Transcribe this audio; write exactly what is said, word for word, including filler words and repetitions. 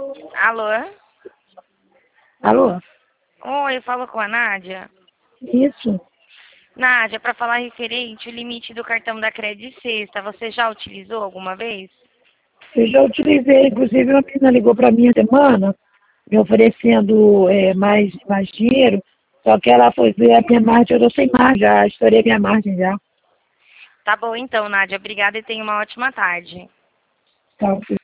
Alô? Alô? Oi, eu falo com a Nádia. Isso. Nádia, para falar referente o limite do cartão da Credit Sexta, você já utilizou alguma vez? Eu já utilizei, inclusive uma menina ligou para mim essa semana, me oferecendo é, mais, mais dinheiro, só que ela foi ver a minha margem, eu tô sem margem, já estourei minha margem já. Tá bom então, Nádia. Obrigada e tenha uma ótima tarde. Tá,